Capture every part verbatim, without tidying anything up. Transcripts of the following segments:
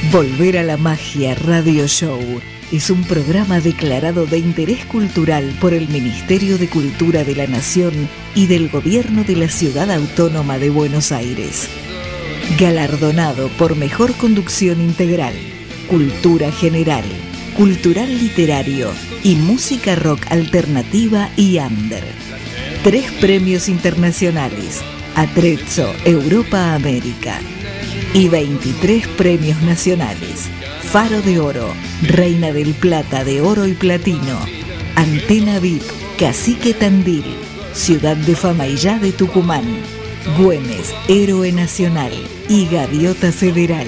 Volver a la Magia Radio Show es un programa declarado de interés cultural por el Ministerio de Cultura de la Nación y del Gobierno de la Ciudad Autónoma de Buenos Aires. Galardonado por Mejor Conducción Integral, Cultura General, Cultural Literario y Música Rock Alternativa y Under. Tres premios internacionales, Atrezzo Europa América. Y veintitrés premios nacionales, Faro de Oro, Reina del Plata de Oro y Platino, Antena V I P, Cacique Tandil, Ciudad de Famaillá de Tucumán, Güemes, Héroe Nacional y Gaviota Federal.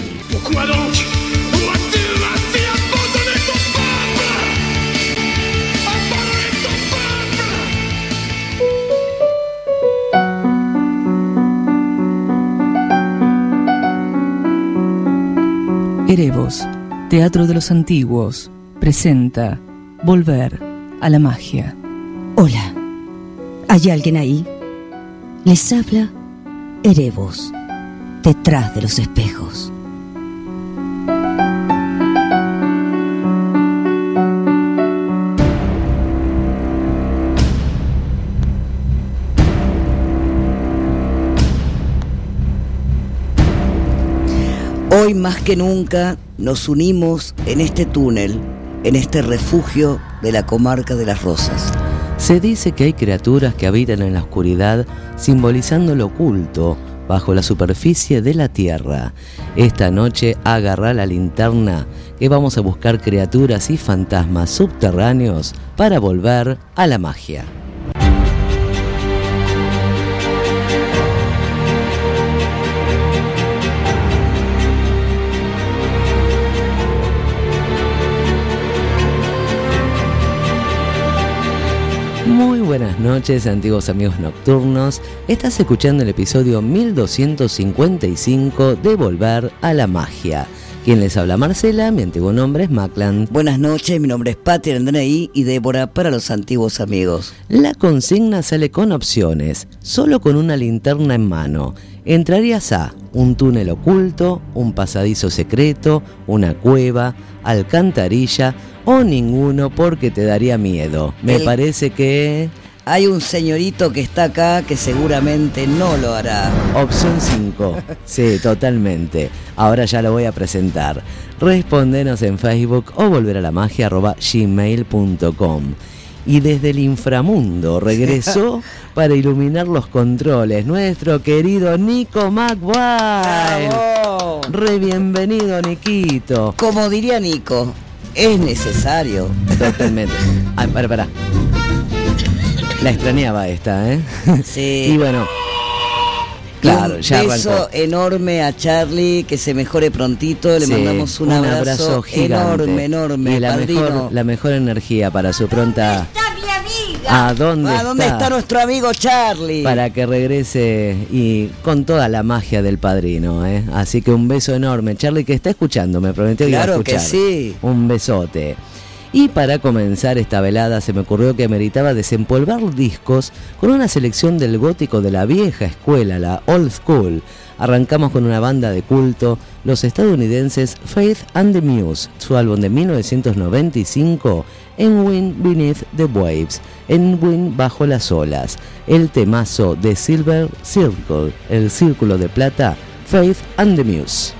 Erevos, Teatro de los Antiguos, presenta Volver a la Magia. Hola, ¿hay alguien ahí? Les habla Erevos, detrás de los espejos. Hoy más que nunca nos unimos en este túnel, en este refugio de la comarca de Las Rosas. Se dice que hay criaturas que habitan en la oscuridad, simbolizando lo oculto bajo la superficie de la tierra. Esta noche agarrá la linterna, que vamos a buscar criaturas y fantasmas subterráneos para volver a la magia. Muy buenas noches, antiguos amigos nocturnos. Estás escuchando el episodio mil doscientos cincuenta y cinco de Volver a la Magia. Quien les habla, Marcela, mi antiguo nombre es Maclan. Buenas noches, mi nombre es Patti Andreí y Débora para los antiguos amigos. La consigna sale con opciones, solo con una linterna en mano. Entrarías a un túnel oculto, un pasadizo secreto, una cueva, alcantarilla o ninguno porque te daría miedo. Me El... parece que... Hay un señorito que está acá que seguramente no lo hará. Opción cinco. Sí, totalmente. Ahora ya lo voy a presentar. Respondenos en Facebook o volveralamagia arroba gmail punto com. Y desde el inframundo regresó para iluminar los controles nuestro querido Nico McWild. ¡Bravo! Re bienvenido, Niquito. Como diría Nico, es necesario. Totalmente. Ay, para, para. La extrañaba esta, ¿eh? Sí. Y bueno, claro, ya arrancó. Un beso enorme a Charlie, que se mejore prontito. Le sí, mandamos un, un abrazo, abrazo gigante. enorme, enorme. Y la mejor, la mejor energía para su pronta... ¿Dónde está mi amiga? ¿A dónde, ¿A dónde está? está nuestro amigo Charlie? Para que regrese y con toda la magia del padrino, ¿eh? Así que un beso enorme. Charlie, que está escuchando, me prometió que claro iba a escuchar. Que sí. Un besote. Y para comenzar esta velada se me ocurrió que meritaba desempolvar discos con una selección del gótico de la vieja escuela, la old school. Arrancamos con una banda de culto, los estadounidenses Faith and the Muse, su álbum de mil novecientos noventa y cinco, En Wind Beneath the Waves, En Wind Bajo las Olas, el temazo de Silver Circle, el círculo de plata, Faith and the Muse.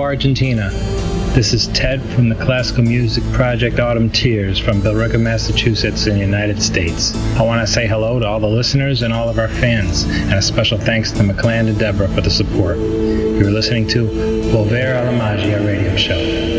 Argentina. This is Ted from the classical music project Autumn Tears from Billerica, Massachusetts in the United States. I want to say hello to all the listeners and all of our fans, and a special thanks to McCland and Deborah for the support. You're listening to Volver a la Magia radio show.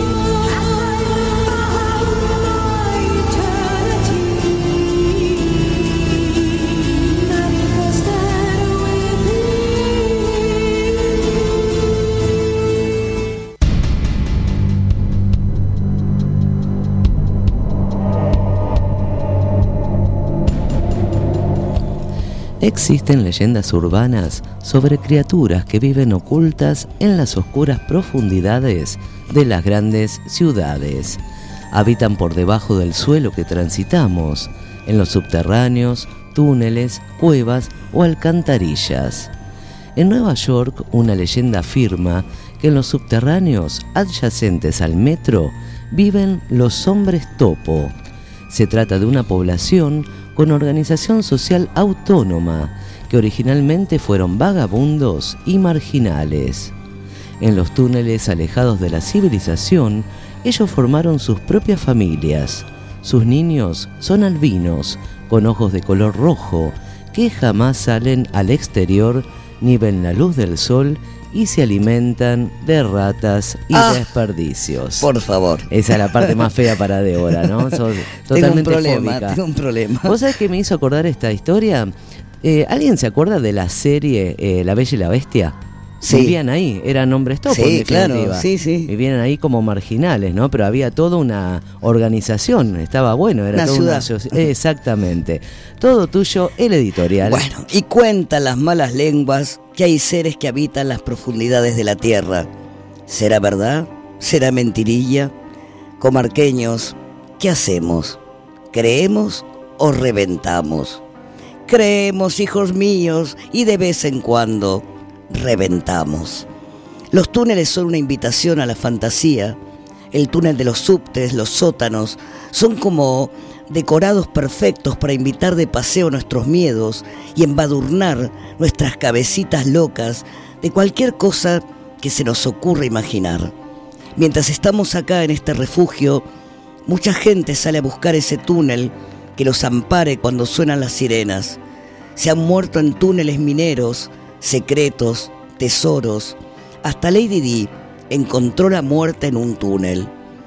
Existen leyendas urbanas sobre criaturas que viven ocultas en las oscuras profundidades de las grandes ciudades. Habitan por debajo del suelo que transitamos, en los subterráneos, túneles, cuevas o alcantarillas. En Nueva York, una leyenda afirma que en los subterráneos adyacentes al metro viven los hombres topo. Se trata de una población con organización social autónoma, que originalmente fueron vagabundos y marginales. En los túneles alejados de la civilización, ellos formaron sus propias familias. Sus niños son albinos, con ojos de color rojo, que jamás salen al exterior ni ven la luz del sol y se alimentan de ratas y ah, desperdicios. Por favor. Esa es la parte más fea para Débora, ¿no? Sos totalmente tengo un problema, fóbica. Tengo un problema. ¿Vos sabés qué me hizo acordar esta historia? Eh, ¿Alguien se acuerda de la serie eh, La Bella y la Bestia? Sí. Vivían ahí, eran hombres topos, sí, en definitiva. Claro, sí, sí. Vivían ahí como marginales, ¿no? Pero había toda una organización, estaba bueno, era una toda ciudad. Una exactamente. Todo tuyo, el editorial. Bueno, y cuentan las malas lenguas que hay seres que habitan las profundidades de la tierra. ¿Será verdad? ¿Será mentirilla? Comarqueños, ¿qué hacemos? ¿Creemos o reventamos? Creemos, hijos míos, y de vez en cuando reventamos. Los túneles son una invitación a la fantasía. El túnel de los subtes, los sótanos, son como decorados perfectos para invitar de paseo nuestros miedos y embadurnar nuestras cabecitas locas de cualquier cosa que se nos ocurra imaginar. Mientras estamos acá en este refugio, mucha gente sale a buscar ese túnel que los ampare cuando suenan las sirenas. Se han muerto en túneles mineros, secretos, tesoros. Hasta Lady Di encontró la muerte en un túnel.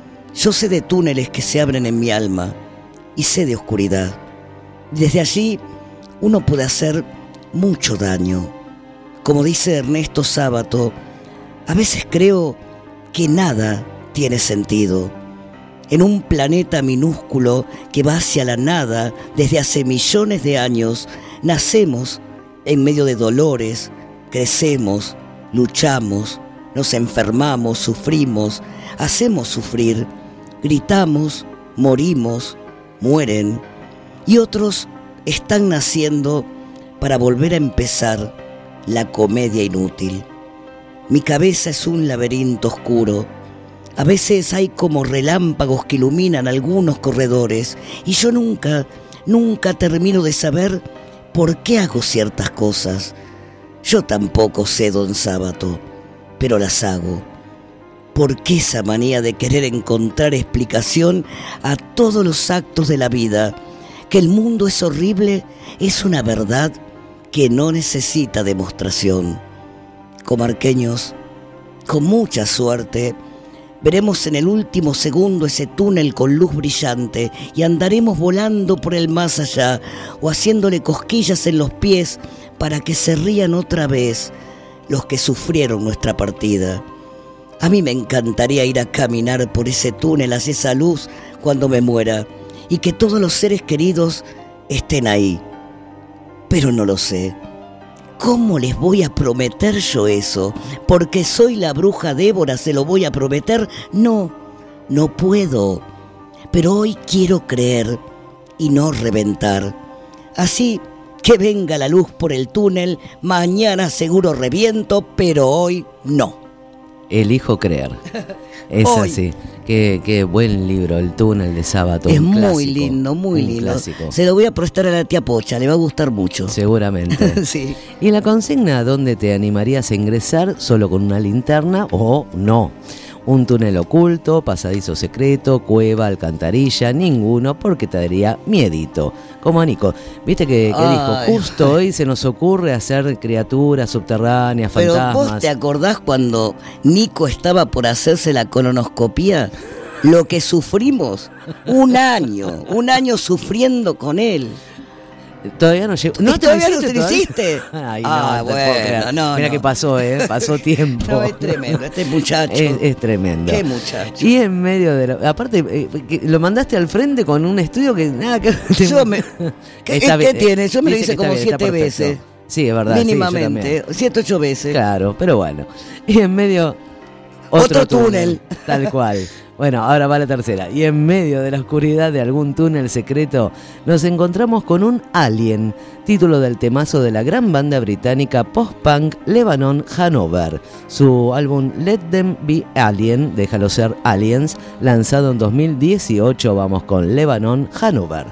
Yo sé de túneles que se abren en mi alma y sé de oscuridad. Desde allí uno puede hacer mucho daño. Como dice Ernesto Sábato, a veces creo que nada tiene sentido. En un planeta minúsculo que va hacia la nada desde hace millones de años, nacemos en medio de dolores, crecemos, luchamos, nos enfermamos, sufrimos, hacemos sufrir, gritamos, morimos, mueren, y otros están naciendo para volver a empezar la comedia inútil. Mi cabeza es un laberinto oscuro. A veces hay como relámpagos que iluminan algunos corredores, y yo nunca, nunca termino de saber por qué hago ciertas cosas. Yo tampoco sé, don Sábato, pero las hago. ¿Por qué esa manía de querer encontrar explicación a todos los actos de la vida? Que el mundo es horrible es una verdad que no necesita demostración. Comarqueños, con mucha suerte, veremos en el último segundo ese túnel con luz brillante y andaremos volando por el más allá o haciéndole cosquillas en los pies para que se rían otra vez los que sufrieron nuestra partida. A mí me encantaría ir a caminar por ese túnel hacia esa luz cuando me muera y que todos los seres queridos estén ahí. Pero no lo sé. ¿Cómo les voy a prometer yo eso? ¿Porque soy la bruja Débora se lo voy a prometer? No, no puedo. Pero hoy quiero creer y no reventar. Así que venga la luz por el túnel, mañana seguro reviento, pero hoy no. elijo creer. Es Hoy. así. Qué, qué buen libro, El túnel de Sábato. Es un muy clásico, lindo, muy un lindo. clásico. Se lo voy a prestar a la tía Pocha, le va a gustar mucho. Seguramente. Sí. Y la consigna, ¿a dónde te animarías a ingresar solo con una linterna o no? Un túnel oculto, pasadizo secreto, cueva, alcantarilla, ninguno, porque te daría miedito. Como a Nico. Viste que, que dijo, Ay. justo hoy se nos ocurre hacer criaturas subterráneas, Pero fantasmas. vos te acordás cuando Nico estaba por hacerse la colonoscopía, lo que sufrimos, un año, un año sufriendo con él. Todavía no llegó. ¿Y todavía no te lo todavía? hiciste? Ay, no, Ah, no te puedo bueno, creer. no, Mira no. que pasó, ¿eh? Pasó tiempo. No, es tremendo, este muchacho. Es, es tremendo. Qué muchacho. Y en medio de lo, aparte, eh, que lo mandaste al frente con un estudio que nada que Yo me- ¿Qué- Está qué bien, tiene? Yo me lo dice hice que está como bien, está siete perfecto. veces. Sí, es verdad. sí, yo Mínimamente, también. siete, ocho veces. Claro, pero bueno. Y en medio otro, Otro túnel. Tal cual. Bueno, ahora va la tercera. Y en medio de la oscuridad de algún túnel secreto, nos encontramos con un Alien, título del temazo de la gran banda británica post-punk Lebanon Hanover. Su álbum Let Them Be Alien, déjalo ser Aliens, lanzado en dos mil dieciocho. Vamos con Lebanon Hanover.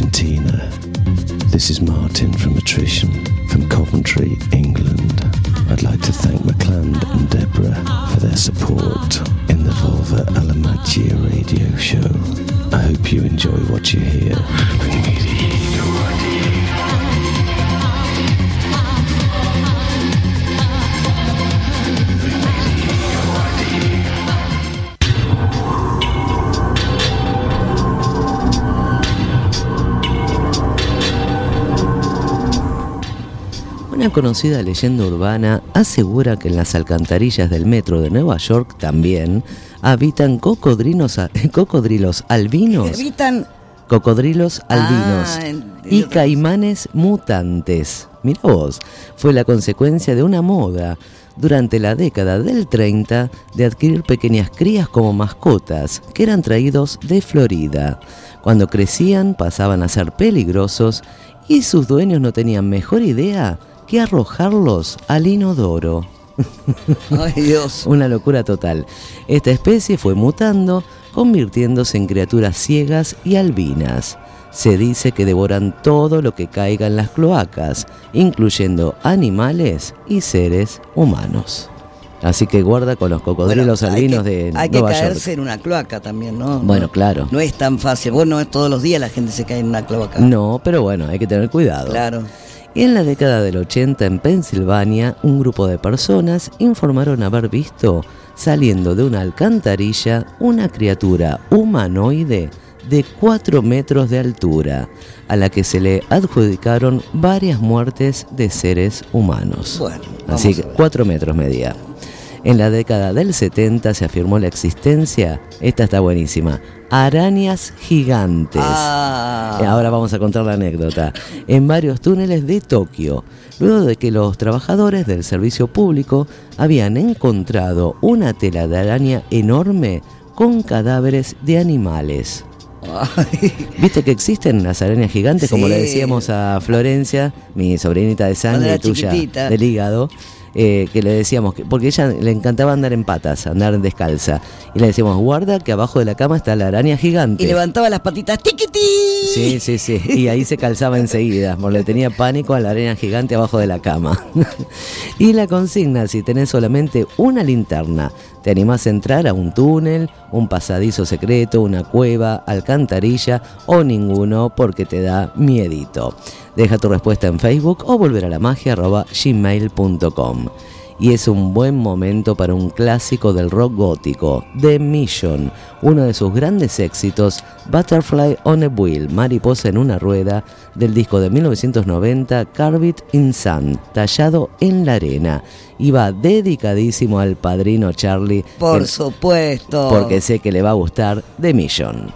This is Martin from Attrition, from Coventry, England. I'd like to thank McCland and Deborah for their support in the Volva Alamagia radio show. I hope you enjoy what you hear. Una conocida leyenda urbana asegura que en las alcantarillas del metro de Nueva York también habitan cocodrilos, cocodrilos albinos. Habitan Cocodrilos albinos ah, y caimanes mutantes. Mirá vos, fue la consecuencia de una moda durante la década del treinta de adquirir pequeñas crías como mascotas que eran traídos de Florida. Cuando crecían pasaban a ser peligrosos y sus dueños no tenían mejor idea que arrojarlos al inodoro. Ay, Dios. Una locura total. Esta especie fue mutando, convirtiéndose en criaturas ciegas y albinas. Se dice que devoran todo lo que caiga en las cloacas, incluyendo animales y seres humanos. Así que guarda con los cocodrilos bueno, albinos que, de hay Nueva que York. caerse en una cloaca también, ¿no? Bueno, no, claro. No es tan fácil. Bueno, no es todos los días la gente se cae en una cloaca. No, pero bueno, hay que tener cuidado. Claro. En la década del ochenta en Pensilvania, un grupo de personas informaron haber visto saliendo de una alcantarilla una criatura humanoide de cuatro metros de altura, a la que se le adjudicaron varias muertes de seres humanos. Bueno, así que cuatro metros medía. En la década del setenta se afirmó la existencia, esta está buenísima, arañas gigantes. Ah. Ahora vamos a contar la anécdota. En varios túneles de Tokio, luego de que los trabajadores del servicio público habían encontrado una tela de araña enorme con cadáveres de animales. Ay. ¿Viste que existen las arañas gigantes? Sí. Como le decíamos a Florencia, mi sobrinita de sangre tuya, chiquitita. del hígado. Eh, que le decíamos, que, porque ella le encantaba andar en patas, andar descalza, y le decíamos, guarda que abajo de la cama está la araña gigante. Y levantaba las patitas, tiquití. Sí, sí, sí, y ahí se calzaba enseguida, porque le tenía pánico a la araña gigante abajo de la cama. Y la consigna, si tenés solamente una linterna, ¿te animás a entrar a un túnel, un pasadizo secreto, una cueva, alcantarilla o ninguno porque te da miedito? Deja tu respuesta en Facebook o volver a la magia arroba gmail punto com. Y es un buen momento para un clásico del rock gótico, The Mission, uno de sus grandes éxitos, Butterfly on a Wheel, Mariposa en una rueda, del disco de mil novecientos noventa, Carved in Sand, tallado en la arena. Y va dedicadísimo al padrino Charlie. Por que, supuesto. Porque sé que le va a gustar The Mission.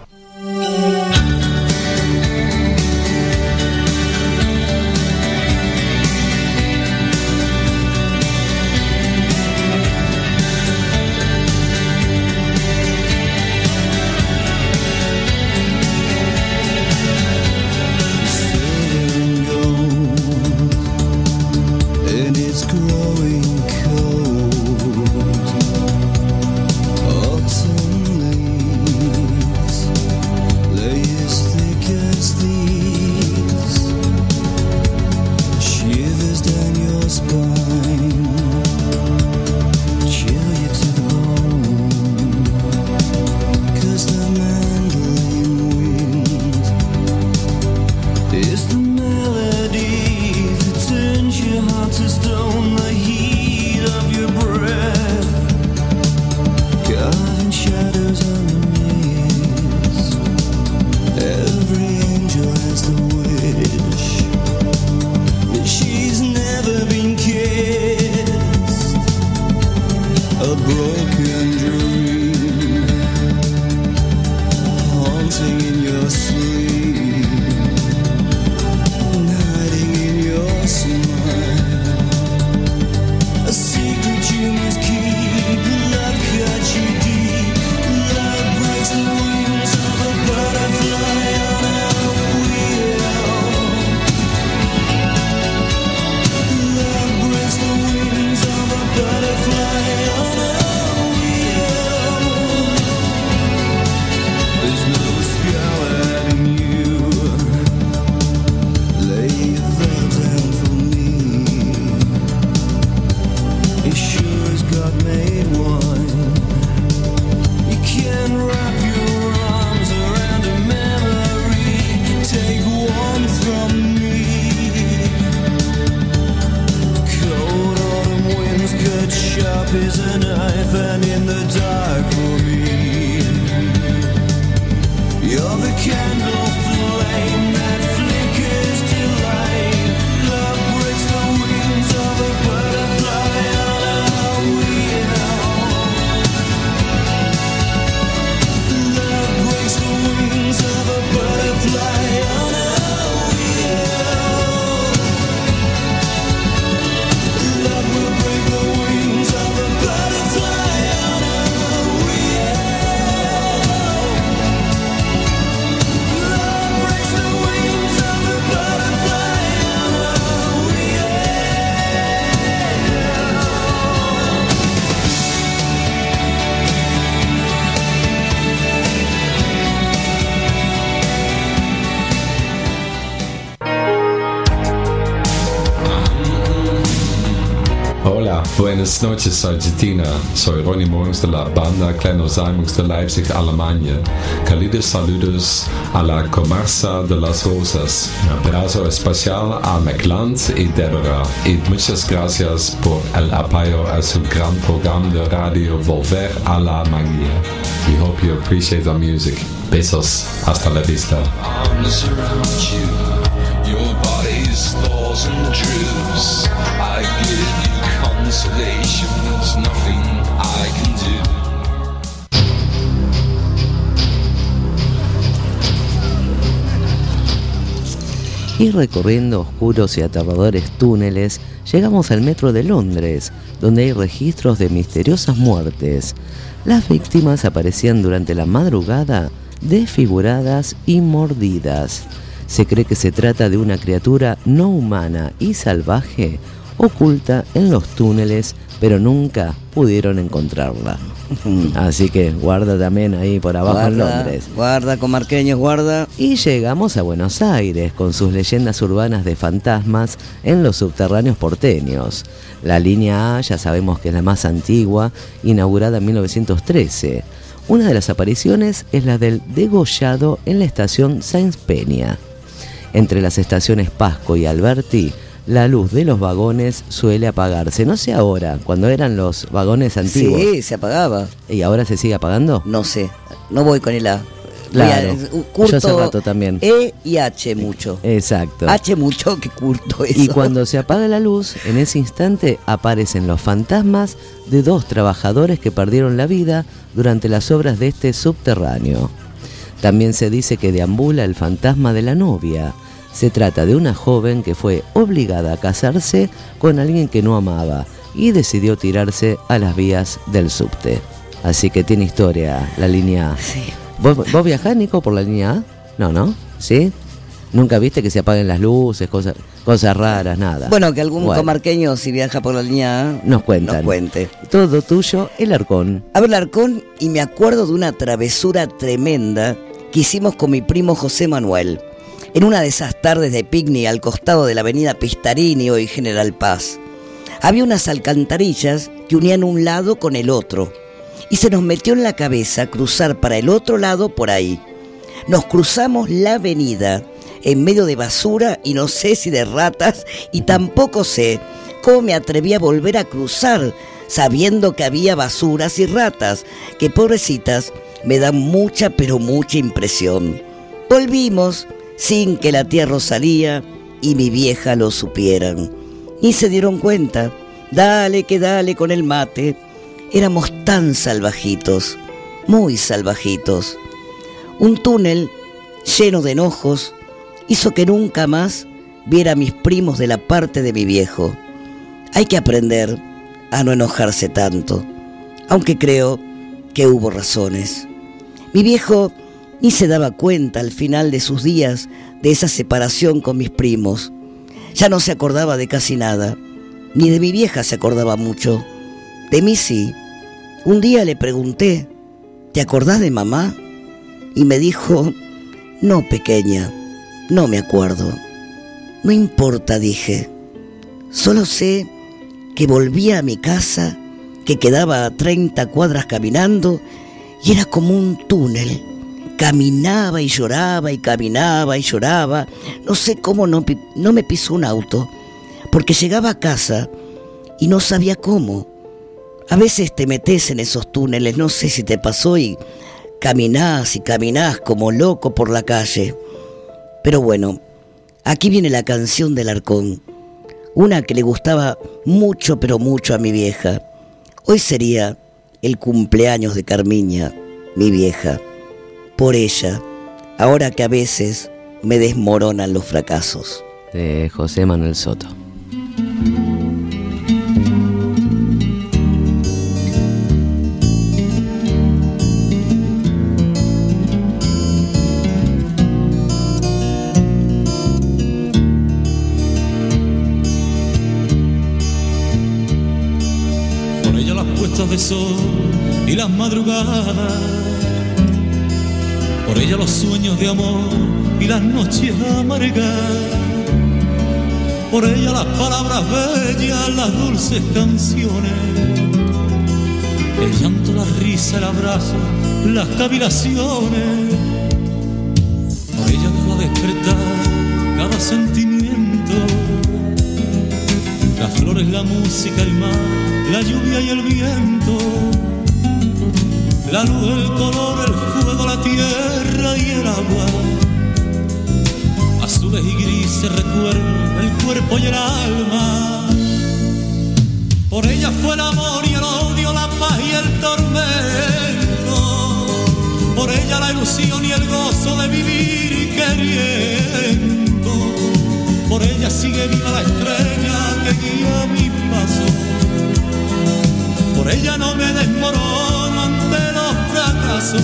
Buenas noches, Argentina. Soy Ronnie Morgens de la banda Kleiner Salmux de Leipzig, Alemania. Cálidos saludos a la Comarsa de las Rosas. Un abrazo especial a McLand y Deborah. Y muchas gracias por el apoyo a su gran programa de radio Volver a la Magia. We hope you appreciate the music. Besos. Hasta la vista. Arms around you, your body's thoughts and truths. I give you consolation, there's nothing I can do. Y recorriendo oscuros y aterradores túneles, llegamos al metro de Londres, donde hay registros de misteriosas muertes. Las víctimas aparecían durante la madrugada desfiguradas y mordidas. Se cree que se trata de una criatura no humana y salvaje oculta en los túneles, pero nunca pudieron encontrarla. Así que guarda también ahí por abajo guarda, en Londres. Guarda, comarqueños, guarda. Y llegamos a Buenos Aires con sus leyendas urbanas de fantasmas en los subterráneos porteños. La línea A ya sabemos que es la más antigua, inaugurada en mil novecientos trece. Una de las apariciones es la del degollado en la estación Sáenz Peña. Entre las estaciones Pasco y Alberti, la luz de los vagones suele apagarse. No sé ahora, cuando eran los vagones antiguos. Sí, se apagaba. ¿Y ahora se sigue apagando? No sé, no voy con el A. Claro, a, curto, yo hace rato también. E y H mucho. Exacto. H mucho, que curto eso. Y cuando se apaga la luz, en ese instante aparecen los fantasmas de dos trabajadores que perdieron la vida durante las obras de este subterráneo. También se dice que deambula el fantasma de la novia. Se trata de una joven que fue obligada a casarse con alguien que no amaba y decidió tirarse a las vías del subte. Así que tiene historia la línea A. Sí. ¿Vos, vos viajás, Nico, por la línea A? No, ¿no? ¿Sí? ¿Nunca viste que se apaguen las luces, cosas, cosas raras, nada? Bueno, que algún bueno. comarqueño, si viaja por la línea A, nos cuentan. Nos cuente. Todo tuyo, el Arcón. Hablo el Arcón y me acuerdo de una travesura tremenda que hicimos con mi primo José Manuel. En una de esas tardes de picnic al costado de la avenida Pistarini, hoy General Paz. Había unas alcantarillas que unían un lado con el otro. Y se nos metió en la cabeza cruzar para el otro lado por ahí. Nos cruzamos la avenida en medio de basura y no sé si de ratas, y tampoco sé cómo me atreví a volver a cruzar sabiendo que había basuras y ratas, que pobrecitas me dan mucha pero mucha impresión. Volvimos sin que la tía Rosalía y mi vieja lo supieran. Ni se dieron cuenta. Dale que dale con el mate. Éramos tan salvajitos, muy salvajitos. Un túnel lleno de enojos hizo que nunca más viera a mis primos de la parte de mi viejo. Hay que aprender a no enojarse tanto, aunque creo que hubo razones. Mi viejo ni se daba cuenta al final de sus días de esa separación con mis primos. Ya no se acordaba de casi nada, ni de mi vieja se acordaba mucho. De mí sí. Un día le pregunté, ¿te acordás de mamá? Y me dijo, no, pequeña, no me acuerdo. No importa, dije. Solo sé que volvía a mi casa, que quedaba a treinta cuadras caminando, y era como un túnel. Caminaba y lloraba y caminaba y lloraba. No sé cómo no, no me pisó un auto, porque llegaba a casa y no sabía cómo. A veces te metes en esos túneles, no sé si te pasó, y caminás y caminás como loco por la calle. Pero bueno, aquí viene la canción del Arcón, una que le gustaba mucho pero mucho a mi vieja. Hoy sería el cumpleaños de Carmiña, mi vieja. Por ella, ahora que a veces me desmoronan los fracasos. De José Manuel Soto. Por ella las puestas de sol y las madrugadas, por ella los sueños de amor y las noches amargas, por ella las palabras bellas, las dulces canciones, el llanto, la risa, el abrazo, las cavilaciones. Por ella dejo despertar cada sentimiento, las flores, la música, el mar, la lluvia y el viento, la luz, el color, el fuego, la tierra y el agua, azules y grises recuerdos, el cuerpo y el alma. Por ella fue el amor y el odio, la paz y el tormento, por ella la ilusión y el gozo de vivir queriendo, por ella sigue viva la estrella que guía mi paso, por ella no me desmorono ante los fracasos,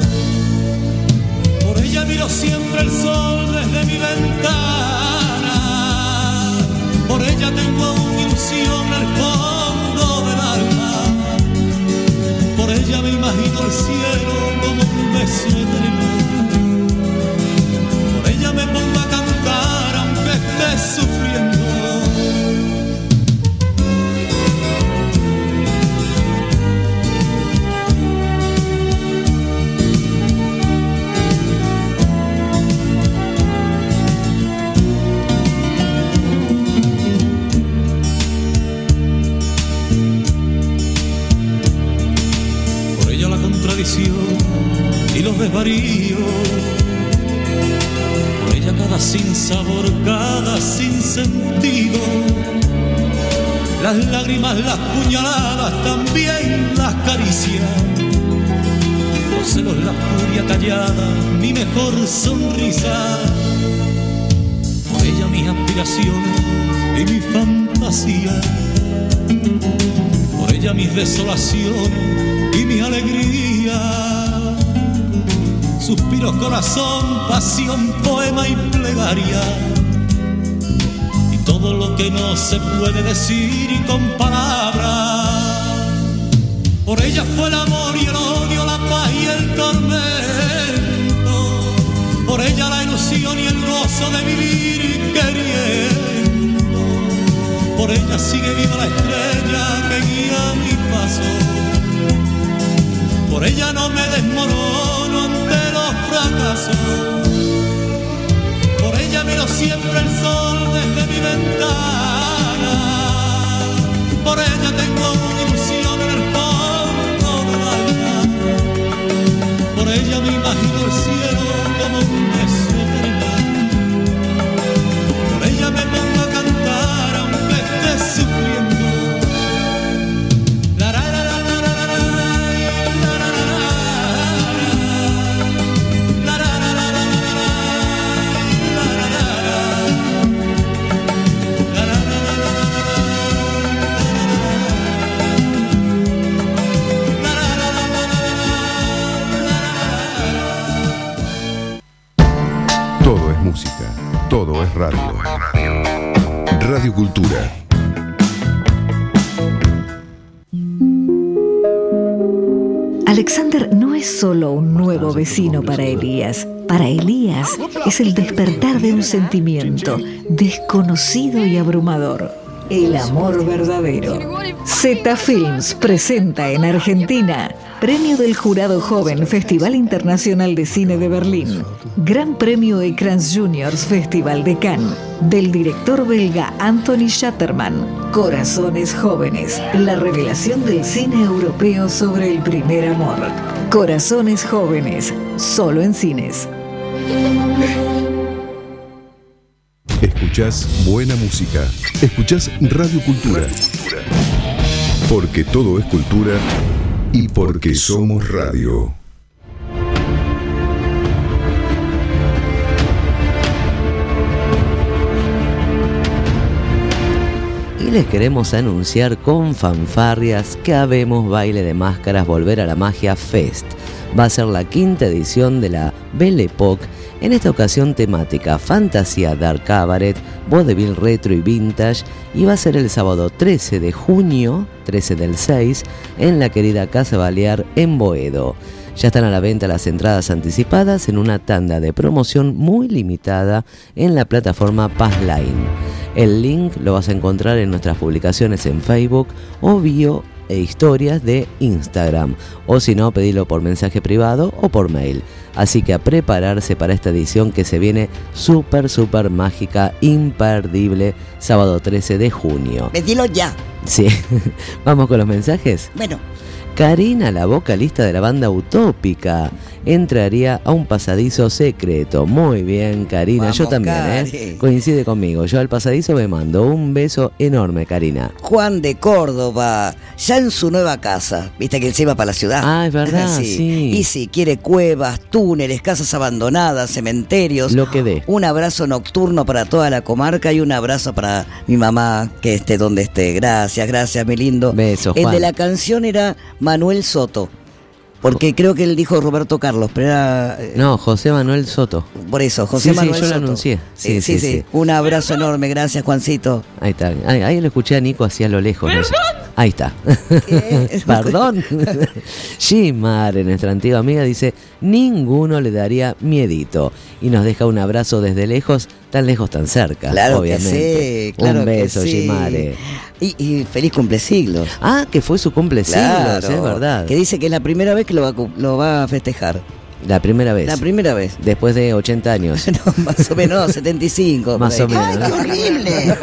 por ella miro siempre el sol desde mi ventana, por ella tengo una ilusión en el fondo del alma, por ella me imagino el cielo como un beso eterno, por ella me pongo a cantar aunque esté sufriendo. Y los desvaríos, por ella cada sinsabor, cada sinsentido, las lágrimas, las puñaladas, también las caricias, los celos, la furia callada, mi mejor sonrisa, por ella mis aspiraciones y mi fantasía, por ella mis desolaciones y mi alegría, suspiros, corazón, pasión, poema y plegaria, y todo lo que no se puede decir y con palabras. Por ella fue el amor y el odio, la paz y el tormento, por ella la ilusión y el gozo de vivir queriendo, por ella sigue viva la estrella que guía mi paso, por ella no me desmorono ante los fracasos, por ella miro siempre el sol desde mi ventana, por ella tengo una ilusión en el fondo del alma, por ella me imagino el cielo como un beso eterno, por ella me pongo a cantar aunque esté sufriendo. Todo es radio. Radio Cultura. Alexander no es solo un nuevo vecino para Elías. Para Elías es el despertar de un sentimiento desconocido y abrumador. El amor verdadero. Zeta Films presenta en Argentina Premio del Jurado Joven Festival Internacional de Cine de Berlín, Gran Premio Écrans Juniors Festival de Cannes, del director belga Anthony Schatterman, Corazones Jóvenes, la revelación del cine europeo sobre el primer amor. Corazones Jóvenes, solo en cines. Escuchás buena música. Escuchás Radio Cultura. Porque todo es cultura y porque somos radio. Y les queremos anunciar con fanfarrias que habemos Baile de Máscaras Volver a la Magia Fest. Va a ser la quinta edición de la Belle Époque, en esta ocasión temática Fantasía Dark Cabaret, Vaudeville Retro y Vintage, y va a ser el sábado trece de junio, trece del seis, en la querida Casa Balear en Boedo. Ya están a la venta las entradas anticipadas en una tanda de promoción muy limitada en la plataforma Passline. El link lo vas a encontrar en nuestras publicaciones en Facebook o bio e historias de Instagram, o si no, pedilo por mensaje privado o por mail. Así que a prepararse para esta edición que se viene súper, súper mágica, imperdible, sábado trece de junio. Pedilo ya. Sí. ¿Vamos con los mensajes? Bueno. Karina, la vocalista de la banda Utópica, entraría a un pasadizo secreto. Muy bien, Karina. Vamos, yo también, Cari. ¿eh? Coincide conmigo. Yo al pasadizo me mando un beso enorme, Karina. Juan de Córdoba, ya en su nueva casa. Viste que él se iba para la ciudad. Ah, es verdad, sí. sí. Y si quiere cuevas, túneles, casas abandonadas, cementerios. Lo que dé. Un abrazo nocturno para toda la comarca y un abrazo para mi mamá, que esté donde esté. Gracias, gracias, mi lindo. Besos, Juan. El de la canción era Manuel Soto. Porque creo que él dijo Roberto Carlos, pero era... Eh, no, José Manuel Soto. Por eso, José sí, Manuel sí, yo Soto. lo anuncié. Sí, sí, sí, sí, sí. Un abrazo enorme, gracias, Juancito. Ahí está. Ahí, ahí lo escuché a Nico hacia lo lejos. ¿Perdón? No sé. Ahí está. Perdón. Gimare, nuestra antigua amiga, dice, ninguno le daría miedito. Y nos deja un abrazo desde lejos, tan lejos, tan cerca. Claro obviamente. que sí, claro un beso, que sí. Gimare. Y, y feliz cumplesiglos. Ah, que fue su cumplesiglos, claro, es verdad. Que dice que es la primera vez que lo va, lo va a festejar. La primera vez. La primera vez. Después de ochenta años. No, más o menos, setenta y cinco. Más o menos. ¡Ay, qué horrible!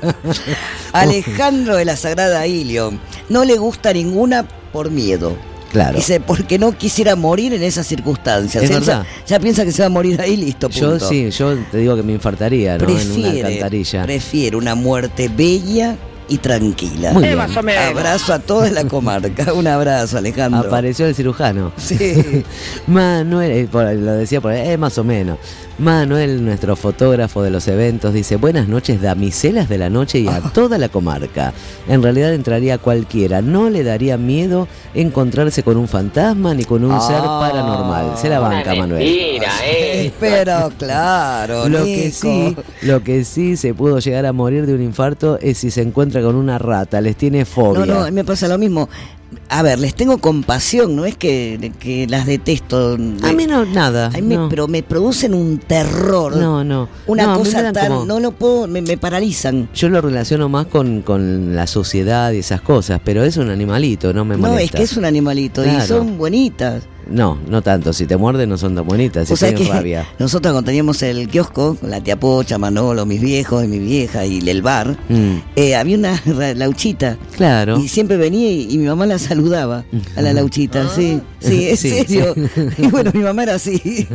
Alejandro de la Sagrada Ilion. No le gusta ninguna por miedo. Claro. Dice, porque no quisiera morir en esas circunstancias. Es Él verdad. Ya, ya piensa que se va a morir ahí, listo, punto. Yo sí, yo te digo que me infartaría, ¿no? Prefiere, en una alcantarilla. Prefiere una muerte bella y tranquila. Muy bien. Abrazo a toda la comarca. Un abrazo, Alejandro. Apareció el cirujano. Sí. Manuel, eh, por, lo decía por ahí, eh, más o menos. Manuel, nuestro fotógrafo de los eventos, dice, buenas noches, damiselas de la noche y a toda la comarca. En realidad entraría cualquiera, no le daría miedo encontrarse con un fantasma ni con un Ah, ser paranormal. Se la banca, Manuel. Mentira, eh. Pero claro, Lo Nico. que sí, lo que sí se pudo llegar a morir de un infarto es si se encuentra con una rata, les tiene fobia. No, no, me pasa lo mismo. A ver, les tengo compasión, no es que, que las detesto. A mí no, nada. Ay, me- no. Pero me producen un terror. No, no. Una No, a mí me cosa dan tan. como- No lo puedo, me, me paralizan. Yo lo relaciono más con, con la sociedad y esas cosas, pero es un animalito, no me No, molesta. es que es un animalito y Claro. son bonitas. No, no tanto. Si te muerden no son tan bonitas, si O sea tienen que rabia. nosotros cuando teníamos el kiosco, con la tía Pocha, Manolo, mis viejos y mi vieja y el bar, Mm, eh, había una ra- lauchita. claro. Y siempre venía y, y mi mamá la saludaba a la lauchita, sí, sí, en Sí, serio. sí. Y bueno, mi mamá era así.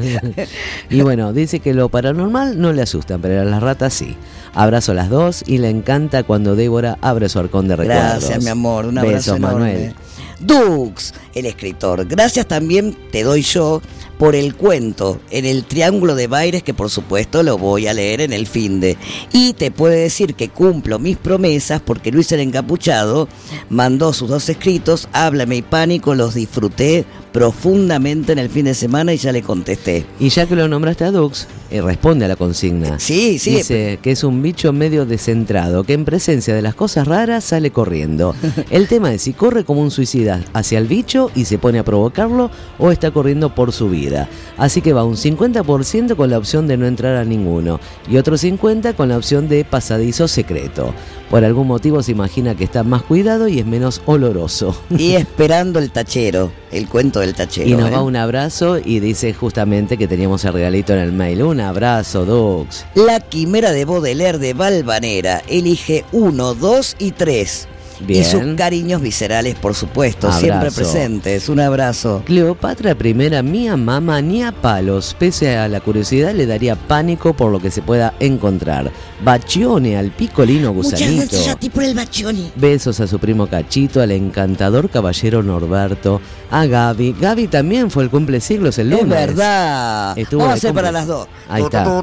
Y bueno, dice que lo paranormal no le asustan, pero a las ratas sí. Abrazo a las dos y le encanta cuando Débora abre su arcón de recuerdos. Gracias, mi amor, un abrazo Besos, enorme. Manuel. Dux, el escritor. Gracias también te doy yo por el cuento en el Triángulo de Baires, que por supuesto lo voy a leer en el finde. Y te puedo decir que cumplo mis promesas porque Luis el Encapuchado mandó sus dos escritos, Háblame y Pánico, los disfruté profundamente en el fin de semana y ya le contesté. Y ya que lo nombraste a Dux, eh, responde a la consigna. Sí, sí. Dice que es un bicho medio descentrado, que en presencia de las cosas raras sale corriendo. El tema es si corre como un suicida hacia el bicho y se pone a provocarlo o está corriendo por su vida. Así que va un cincuenta por ciento con la opción de no entrar a ninguno y otro cincuenta por ciento con la opción de pasadizo secreto. Por algún motivo se imagina que está más cuidado y es menos oloroso. Y esperando el tachero, el cuento del tachero. Y nos ¿eh? va un abrazo y dice justamente que teníamos el regalito en el mail. Un abrazo, Dux. La quimera de Baudelaire de Valvanera elige uno, dos y tres. Bien. Y sus cariños viscerales, por supuesto, Abrazo. siempre presentes. Un abrazo. Cleopatra primera, mía mamá, ni a palos. Pese a la curiosidad, le daría pánico por lo que se pueda encontrar. Bachione al picolino gusanito. ti por el bachioni. Besos a su primo Cachito, al encantador caballero Norberto, a Gaby. Gaby también fue el cumple siglos el lunes. Es verdad. Estuvo Vamos a de hacer cumple. para las dos. Ahí está.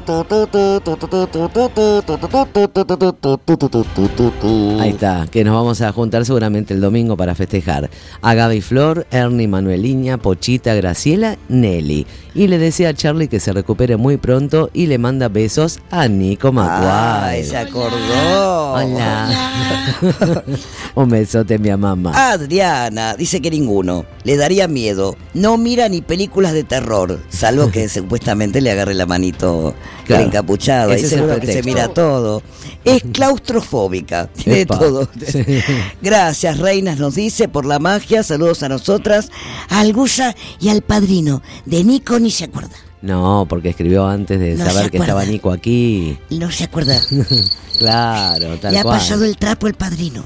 Ahí está, que nos vamos a juntar seguramente el domingo para festejar. A Gaby Flor, Ernie, Manueliña, Pochita, Graciela, Nelly. Y le desea a Charlie que se recupere muy pronto y le manda besos a Nico Ay, Maguire. se acordó. Hola. Un besote, mi mamá. Adriana dice que ninguno. Le le daría miedo. No mira ni películas de terror, salvo que supuestamente le agarre la manito Claro. encapuchada. Ese Y es el seguro que se pretexto. mira todo. Es claustrofóbica, tiene Epa. todo. Sí. Gracias, reinas, nos dice, por la magia. Saludos a nosotras, a Algusa y al padrino. De Nico ni se acuerda. No, porque escribió antes de No saber se que estaba acuerda. Nico aquí. No se acuerda. Claro, tal Le ha cual. pasado el trapo el padrino.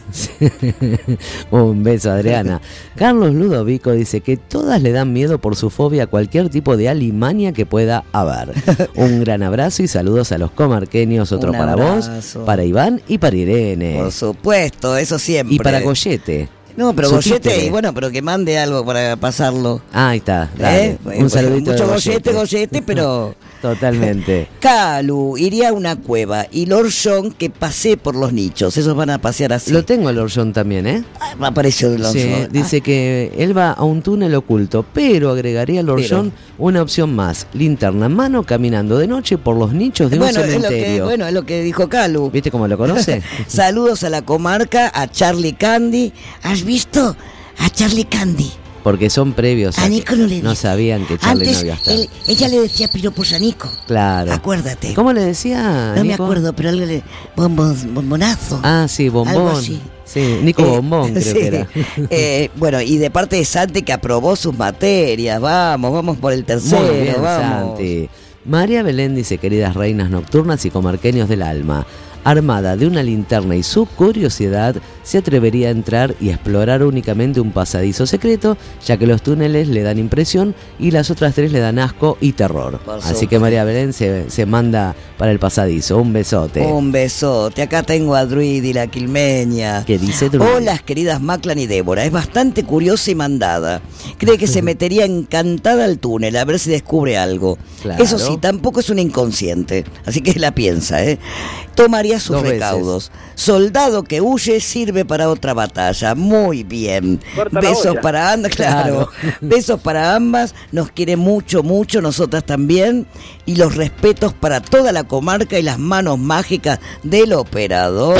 Un beso, Adriana. Carlos Ludovico dice que todas le dan miedo por su fobia a cualquier tipo de alimaña que pueda haber. Un gran abrazo y saludos a los comarqueños. Otro Un para abrazo. vos, para Iván y para Irene. Por supuesto, eso siempre. Y para Goyete. No, pero Su Goyete, títere. y bueno, pero que mande algo para pasarlo. Ah, ahí está. Dale. ¿Eh? Un saludito Mucho de Goyete, Goyete, pero... Totalmente. Calu iría a una cueva y Lord John que pasee por los nichos. Esos van a pasear así. Lo tengo a Lord John también, ¿eh? Ah, apareció Lord Sí, John. dice que él va a un túnel oculto, pero agregaría a Lord Pero. John una opción más: linterna en mano, caminando de noche por los nichos de bueno, un es lo que, cementerio. bueno, es lo que dijo Calu. ¿Viste cómo lo conoce? Saludos a la comarca, a Charlie Candy. ¿Has visto a Charlie Candy? Porque son previos. A Nico no le dijo. No sabían que Charlie Antes no iba a estar. él- ella le decía piropos a Nico. Claro. Acuérdate. ¿Cómo le decía? No me Nico? acuerdo, pero algo le... bombon- bombonazo. Ah, sí, Algo bombón. así. Sí, Nico Eh, Bombón creo sí. que era. Eh, bueno, y de parte de Santi que aprobó sus materias. Vamos, vamos por el tercero. Muy bien, vamos. Santi. María Belén dice: queridas reinas nocturnas y comarqueños del alma, armada de una linterna y su curiosidad, se atrevería a entrar y explorar únicamente un pasadizo secreto, ya que los túneles le dan impresión y las otras tres le dan asco y terror. Por Así supuesto. que María Belén se, se manda para el pasadizo. Un besote. Un besote. Acá tengo a Druid y la quilmeña. ¿Qué dice Druid? Hola, queridas Maclan y Débora. Es bastante curiosa y mandada. Cree que se metería encantada al túnel a ver si descubre algo. Claro. Eso sí, tampoco es un inconsciente. Así que la piensa, ¿eh? Tomaría sus Dos veces. recaudos. Soldado que huye sirve para otra batalla. Muy bien. Corta la Besos olla. para ambas, claro. Claro. Besos para ambas. Nos quiere mucho, mucho. Nosotras también. Y los respetos para toda la comarca y las manos mágicas del operador.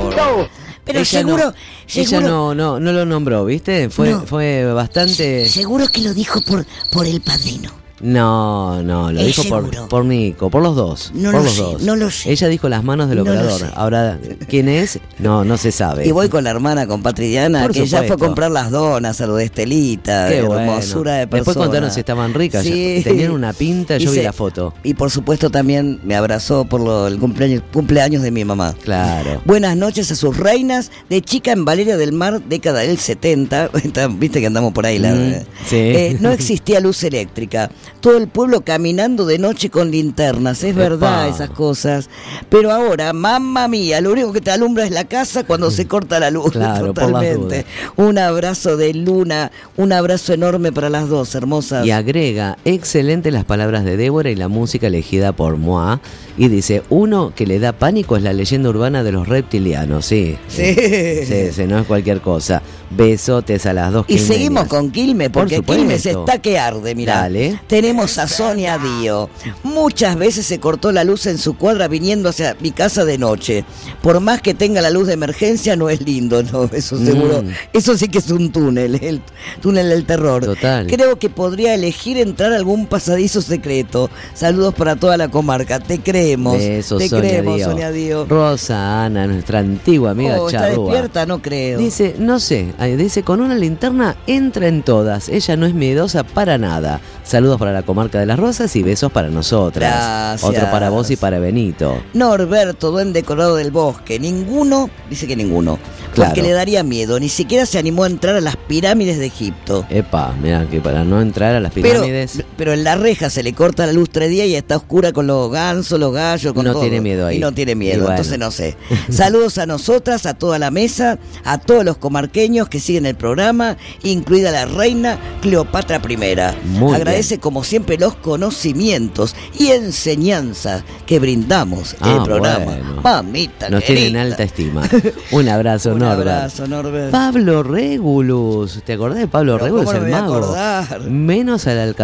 Pero Ella seguro, no, seguro, ella no, no, no lo nombró, ¿viste? Fue, No. fue bastante. seguro que lo dijo por, por el padrino. No, no, lo Es dijo por, seguro. por Nico, por los dos. No por lo los sé, dos. no lo sé. Ella dijo las manos del No lo operador. sé. Ahora, ¿quién es? No, no se sabe. Y voy con la hermana, con Patridiana, Por que ya fue a supuesto. comprar las donas a lo de Estelita. Qué de bueno. hermosura de persona. Después contanos si estaban ricas. Sí. Tenían una pinta, yo Y vi se- la foto. Y por supuesto también me abrazó por lo, el cumpleaños, cumpleaños de mi mamá. Claro. Buenas noches a sus reinas, de chica en Valeria del Mar, década del setenta, viste que andamos por ahí. La, Mm, sí. Eh, no existía luz eléctrica, todo el pueblo caminando de noche con linternas, es verdad Epa. esas cosas, pero ahora, mamma mía, lo único que te alumbra es la casa cuando se corta la luz, Claro, por las totalmente. Un abrazo de luna, un abrazo enorme para las dos, hermosas. Y agrega, excelente las palabras de Débora y la música elegida por Moa. Y dice, uno que le da pánico es la leyenda urbana de los reptilianos. Sí, Sí. sí, sí, no es cualquier cosa. Besotes a las dos Y quilmeñas. seguimos con Quilmes, Por porque supuesto. Quilmes está que arde, mirá. Dale. Tenemos a Sonia Dío. Muchas veces se cortó la luz en su cuadra viniendo hacia mi casa de noche. Por más que tenga la luz de emergencia, no es lindo, no, eso seguro. Mm. Eso sí que es un túnel, el túnel del terror. Total. Creo que podría elegir entrar a algún pasadizo secreto. Saludos para toda la comarca. Te creemos. Besos, Te Sonia creemos, Dío. Sonia Dío. Rosa Ana, nuestra antigua amiga Oh, ¿está charrúa. despierta? No creo. Dice, no sé, ay, dice, con una linterna entra en todas. Ella no es miedosa para nada. Saludos para la comarca de las Rosas y besos para nosotras. Gracias. Otro para vos y para Benito. Norberto, duende colorado del bosque. Ninguno, dice que ninguno. Claro. Porque le daría miedo. Ni siquiera se animó a entrar a las pirámides de Egipto. Epa, mira que para no entrar a las Pero, pirámides pero en la reja se le corta la luz tres días y está oscura con los gansos, los gallos, con No todo. tiene miedo ahí. Y no tiene Y miedo, bueno. entonces no sé. Saludos a nosotras, a toda la mesa, a todos los comarqueños que siguen el programa, incluida la reina Cleopatra primera. Muy Agradece como siempre los conocimientos y enseñanzas que brindamos en Ah, el programa. bueno. Mamita nos tienen en querida. alta estima. Un abrazo, Un Norbert. abrazo, Norbert. Pablo Regulus, ¿te acordás de Pablo Pero Regulus, ¿cómo no el me voy a mago? acordar? Menos a la alcantarilla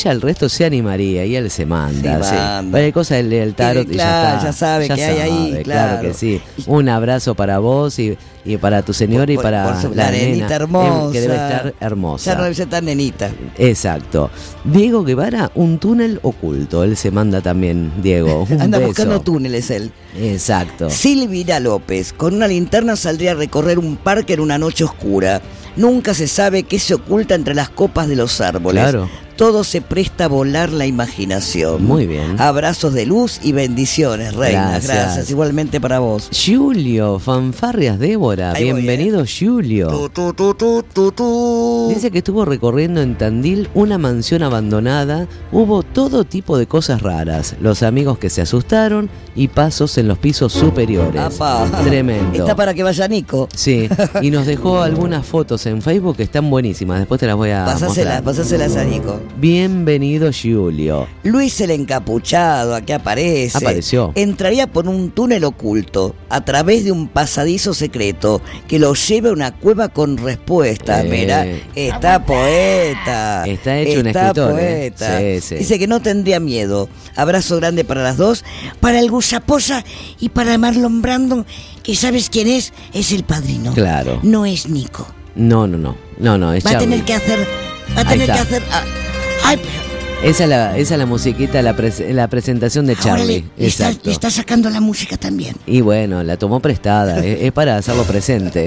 ella al resto se animaría y él se manda. Sí, sí. manda. Cualquier cosa él lee el tarot Sí, y claro, ya está. ya sabe que hay ahí, claro. claro. que sí. Un abrazo para vos y, y para tu señor y Por- para por su- la, la nena, nenita hermosa. que debe estar hermosa. Ya no debe ser tan nenita. Exacto. Diego Guevara, un túnel oculto. Él se manda también, Diego. Un Anda beso. buscando túneles él. Exacto. Silvina López, con una linterna saldría a recorrer un parque en una noche oscura. Nunca se sabe qué se oculta entre las copas de los árboles. Claro. Todo se presta a volar la imaginación. Muy bien. Abrazos de luz y bendiciones, reina. Gracias. Gracias. Igualmente para vos. Julio, fanfarrias Débora. Ahí voy, Bienvenido, Julio. Tu, tu, tu, tu, tu, tu. Dice que estuvo recorriendo en Tandil una mansión abandonada. Hubo todo tipo de cosas raras. Los amigos que se asustaron y pasos en los pisos superiores. Apa. Tremendo. Está para que vaya Nico. Sí, y nos dejó algunas fotos en Facebook que están buenísimas. Después te las voy a Pasáselas, mostrar. pasáselas a Nico. Bienvenido, Julio. Luis el encapuchado, aquí aparece. Apareció. Entraría por un túnel oculto, a través de un pasadizo secreto, que lo lleva a una cueva con respuesta. Eh. Mira, está poeta. Está hecho un Está escritor, ¿eh? poeta. Sí, sí. Dice que no tendría miedo. Abrazo grande para las dos, para el Gusaposa y para Marlon Brandon, que sabes quién es, es el padrino. Claro. No es Nico. No, no, no. No, no, es Va a Charlie. tener que hacer, va a Ahí tener que está. hacer. ah, ay, Esa es la, esa es la musiquita, la, pres- la presentación de ahora Charlie. le, le está, Exacto. le está sacando la música también. Y bueno, la tomó prestada, es, es para hacerlo presente.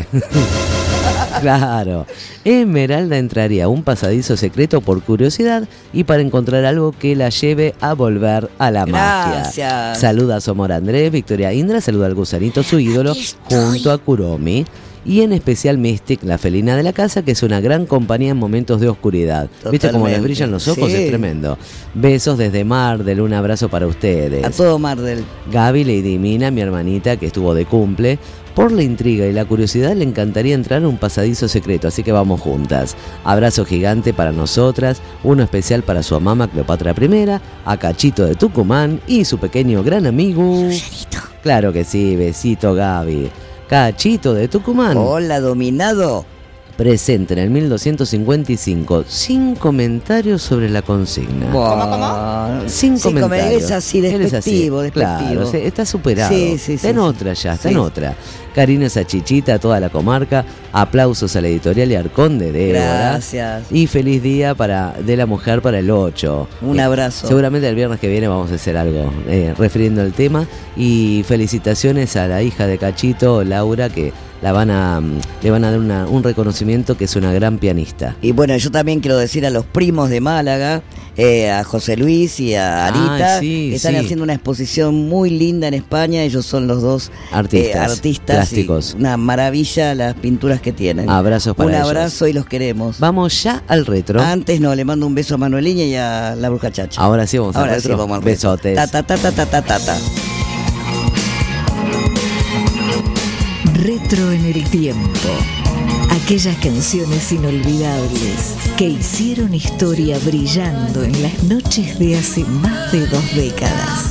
Claro. Esmeralda entraría a un pasadizo secreto por curiosidad y para encontrar algo que la lleve a volver a la magia. Gracias. Saluda a Somor Andrés, Victoria Indra, saluda al gusanito, su ídolo, Aquí estoy. junto a Kuromi. Y en especial Mystic, la felina de la casa, que es una gran compañía en momentos de oscuridad. ¿Viste cómo les Totalmente. brillan los ojos? Sí. Es tremendo. Besos desde Mardel, un abrazo para ustedes. A todo Mardel. Gaby, Lady Mina, mi hermanita que estuvo de cumple. Por la intriga y la curiosidad le encantaría entrar a un pasadizo secreto, así que vamos juntas. Abrazo gigante para nosotras, uno especial para su mamá Cleopatra primera, a Cachito de Tucumán y su pequeño gran amigo. Lucerito. Claro que sí, besito Gaby. Cachito de Tucumán. Hola, dominado. Presente en el mil doscientos cincuenta y cinco, sin comentarios sobre la consigna. ¿Cómo, cómo? Sin Sí, comentarios. como él es así, Él es así, despectivo, despectivo. Claro, sí, está superado. Sí, sí, está sí, en sí. otra ya, está Sí. en otra. Cariños a Chichita, a toda la comarca. Aplausos a la editorial y Arcón de Débora. Gracias. Y feliz día para de la mujer para el ocho. Un Eh, abrazo. Seguramente el viernes que viene vamos a hacer algo eh, refiriendo al tema. Y felicitaciones a la hija de Cachito, Laura, que la van a, mm, le van a dar una- un reconocimiento, que es una gran pianista. Y bueno, yo también quiero decir a los primos de Málaga, eh, a José Luis y a Arita, Ah, sí, que están sí. haciendo una exposición muy linda en España. Ellos son los dos Artistas, eh, artistas plásticos. y una maravilla las pinturas que tienen. Abrazos para Un ellos. abrazo y los queremos. Vamos ya al retro. Antes no, le mando un beso a Manueliña y a la Bruja Chacha. Ahora sí vamos al Ahora retro. sí vamos al retro. Besotes. Ta, ta, ta, ta, ta, ta, ta, ta. Retro en el tiempo. Aquellas canciones inolvidables que hicieron historia brillando en las noches de hace más de dos décadas.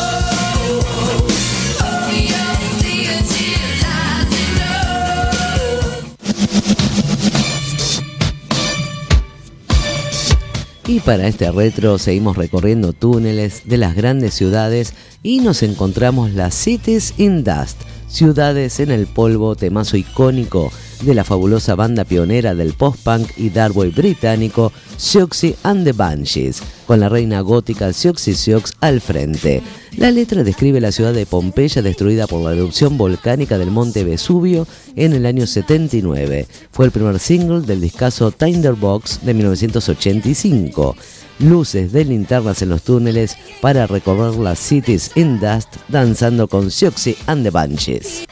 Y para este retro seguimos recorriendo túneles de las grandes ciudades y nos encontramos las Cities in Dust, ciudades en el polvo, temazo icónico de la fabulosa banda pionera del post-punk y dark wave británico Siouxsie and the Banshees, con la reina gótica Siouxsie Sioux al frente. La letra describe la ciudad de Pompeya destruida por la erupción volcánica del monte Vesubio en el año setenta y nueve. Fue el primer single del discazo Tinderbox de mil novecientos ochenta y cinco. Luces de linternas en los túneles para recorrer las Cities in Dust danzando con Siouxsie and the Banshees.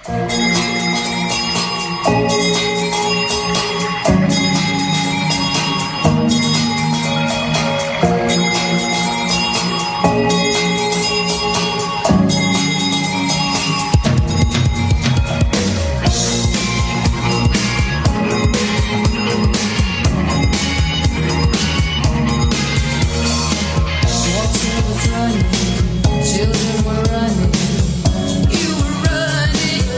Children were running, you were running.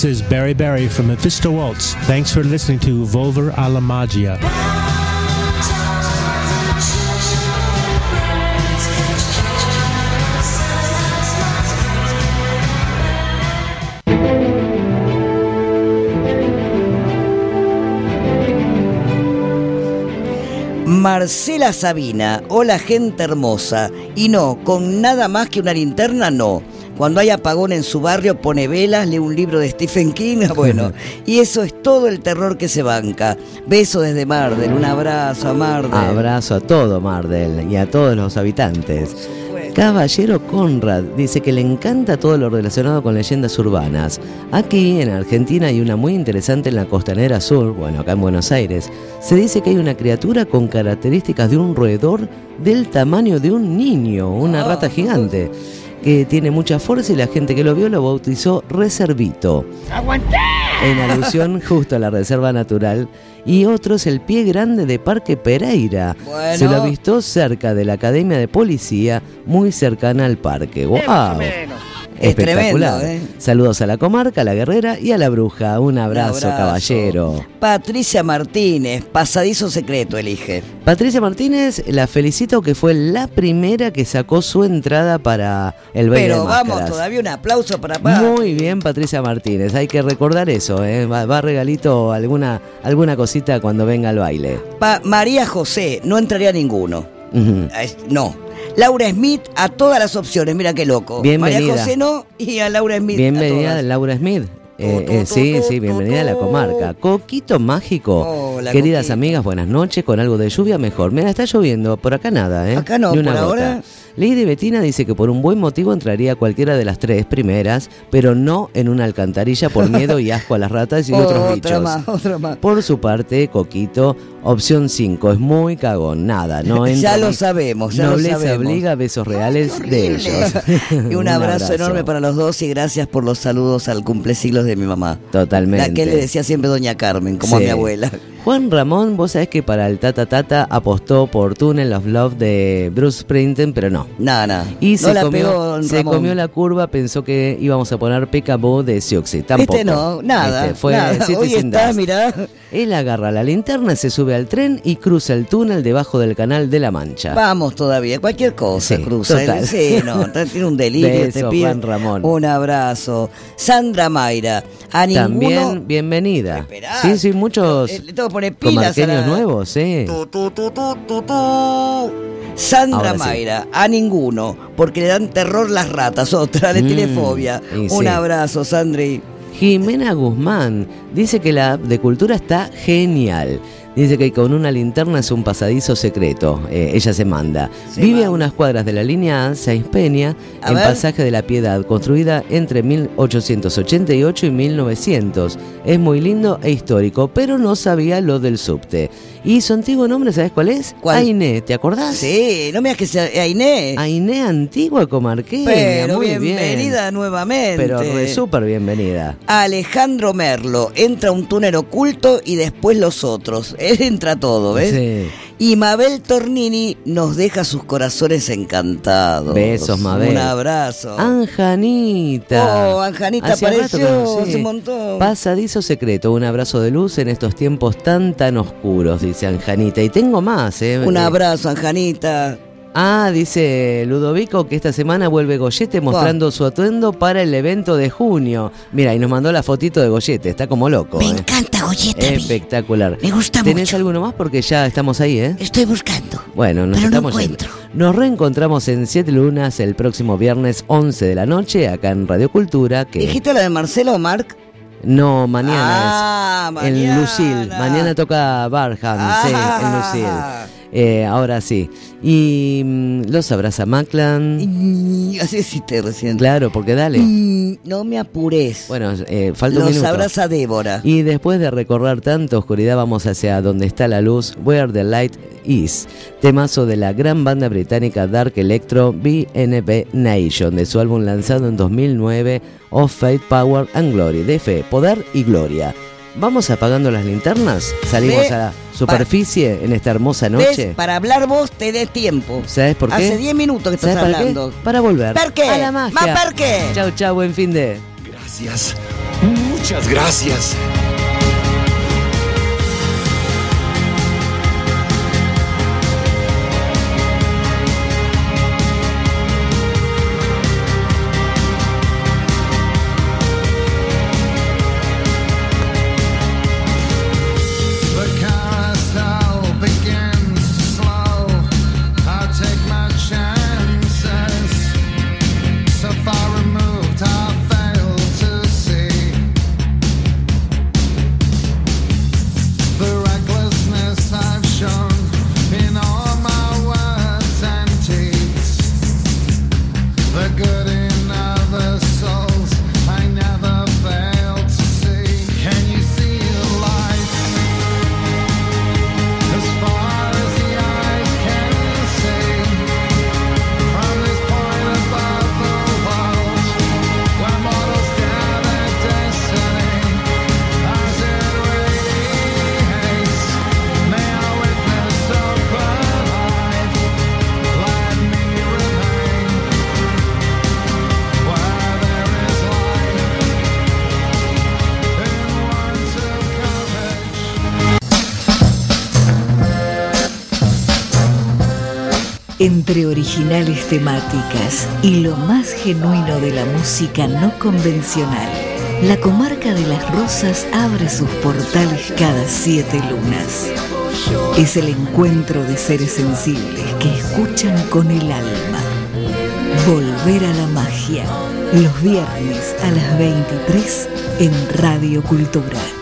This is Barry Barry from Mephisto Waltz. Thanks for listening to Volver a la Magia. Marcela Sabina, hola gente hermosa. Y no, con nada más que una linterna no. Cuando hay apagón en su barrio pone velas, lee un libro de Stephen King, bueno, y eso es todo el terror que se banca. Beso desde Mardel, un abrazo a Mardel. Abrazo a todo Mardel y a todos los habitantes. Caballero Conrad dice que le encanta todo lo relacionado con leyendas urbanas. Aquí, en Argentina, hay una muy interesante en la Costanera Sur, bueno, acá en Buenos Aires. Se dice que hay una criatura con características de un roedor del tamaño de un niño, una rata gigante, que tiene mucha fuerza y la gente que lo vio lo bautizó Reservito. ¡Aguantá! En alusión justo a la reserva natural. Y otro es el Pie Grande de Parque Pereira. Bueno. Se lo avistó cerca de la Academia de Policía, muy cercana al parque. ¡Wow! Es Espectacular. tremendo, ¿eh? Saludos a la comarca, a la guerrera y a la bruja. Un abrazo, Un abrazo. caballero. Patricia Martínez, pasadizo secreto elige. Patricia Martínez, la felicito que fue la primera que sacó su entrada para el baile Pero de vamos, máscaras. todavía un aplauso para Pat. Muy bien, Patricia Martínez. Hay que recordar eso, ¿eh? Va, va regalito alguna, alguna cosita cuando venga al baile. Pa- María José, no entraría ninguno. Ujú. Es- No. Laura Smith a todas las opciones, mira qué loco. Bienvenida. María José no y a Laura Smith. Bienvenida a todas. Laura Smith. Eh, eh, sí, sí, bienvenida a la comarca. Coquito Mágico. Hola, Queridas Coquito. amigas, buenas noches. Con algo de lluvia mejor. Mira, está lloviendo. Por acá nada, ¿eh? Acá no, Ni una por gota. ahora. Lady Betina dice que por un buen motivo entraría cualquiera de las tres primeras, pero no en una alcantarilla por miedo y asco a las ratas y otros Otra bichos. más, otra más. Por su parte, Coquito, opción cinco, es muy cagón. Nada, no entra. Ya lo ni- sabemos, ya Nobleza lo sabemos. obliga, besos reales de ellos. Y un, abrazo, enorme para los dos y gracias por los saludos al cumplesiglos de mi mamá. Totalmente. La que le decía siempre doña Carmen, como Sí. a mi abuela. Juan Ramón, vos sabés que para el Tata Tata apostó por Tunnel of Love de Bruce Springsteen, pero no. Nada, nada. Y No se, la comió, pegó don se Ramón. comió la curva, pensó que íbamos a poner Peekaboo de Siouxsie. Tampoco. Este no, nada. Este, fue nada. City Hoy Sin está, Dust. mirá. Él agarra la linterna, se sube al tren y cruza el túnel debajo del Canal de la Mancha. Vamos todavía, cualquier cosa Sí, cruza. total. Sí, no, tiene un delirio Besos, este pibe. Juan Ramón. Un abrazo. Sandra Mayra, a ninguno... También bienvenida. Esperá. Sí, sí, muchos Eh, Le tengo que poner pilas a comarqueños la... nuevos, sí. Tu, tu, tu, tu, tu, tu. Sandra Ahora sí. Mayra, a ninguno, porque le dan terror las ratas, otra, le Mm, tiene fobia. y Un sí. abrazo, Sandri. Jimena Guzmán dice que la app de cultura está genial. Dice que con una linterna es un pasadizo secreto. Eh, ella se manda. Se Vive manda. a unas cuadras de la línea A, Sáenz Peña, A en ver. Pasaje de la Piedad, construida entre mil ochocientos ochenta y ocho y mil novecientos. Es muy lindo e histórico, pero no sabía lo del subte. Y su antiguo nombre, ¿sabes cuál es? ¿Cuál? Ainé, ¿te acordás? Sí, no me digas que sea Ainé. Ainé, antigua comarqueña. Pero muy bienvenida bien. nuevamente. Pero re súper bienvenida. Alejandro Merlo, entra un túnel oculto y después los otros. Él entra todo, ¿ves? Sí. Y Mabel Tornini nos deja sus corazones encantados. Besos, Mabel. Un abrazo. Anjanita. Oh, Anjanita Hacía rato que apareció, no, sí. hace un montón. Pasadizo secreto, un abrazo de luz en estos tiempos tan tan oscuros, dice Anjanita. Y tengo más, ¿eh? Un Eh, abrazo, Anjanita. Ah, dice Ludovico que esta semana vuelve Goyete mostrando su atuendo para el evento de junio. Mira, y nos mandó la fotito de Goyete, está como loco. Me ¿eh? encanta Goyete a mí. Espectacular. Me gusta ¿Tenés mucho. alguno más? Porque ya estamos ahí, ¿eh? Estoy buscando. Bueno, nos Pero no estamos yendo. encuentro. Nos reencontramos en Siete Lunas el próximo viernes once de la noche, acá en Radio Cultura. Que... ¿Dijiste la de Marcelo o Marc? No, mañana Ah, es mañana. en Lucille. Mañana toca Barham, Ah. sí, en Lucille. Eh, ahora sí. Y mm, los abraza Maclan. Y así hiciste recién. Claro, porque dale. Y no me apures. Bueno, eh, falta un Los minuto. abraza Débora. Y después de recorrer tanta oscuridad, vamos hacia donde está la luz, Where the Light Is, temazo de la gran banda británica Dark Electro B N B Nation, de su álbum lanzado en dos mil nueve, Of Faith, Power and Glory, de fe, poder y gloria. Vamos apagando las linternas, salimos Ve, a la superficie en esta hermosa ¿Ves? noche. Para hablar vos te dé tiempo. ¿Sabes por qué? Hace diez minutos que estás ¿Sabes para hablando. qué? Para volver ¿Per qué? a la magia. ¿Más per qué? Chau, chau, buen fin de... Gracias. Muchas Muchas gracias. Entre originales temáticas y lo más genuino de la música no convencional, la comarca de Las Rosas abre sus portales cada siete lunas. Es el encuentro de seres sensibles que escuchan con el alma. Volver a la magia, los viernes a las veintitrés en Radio Cultura.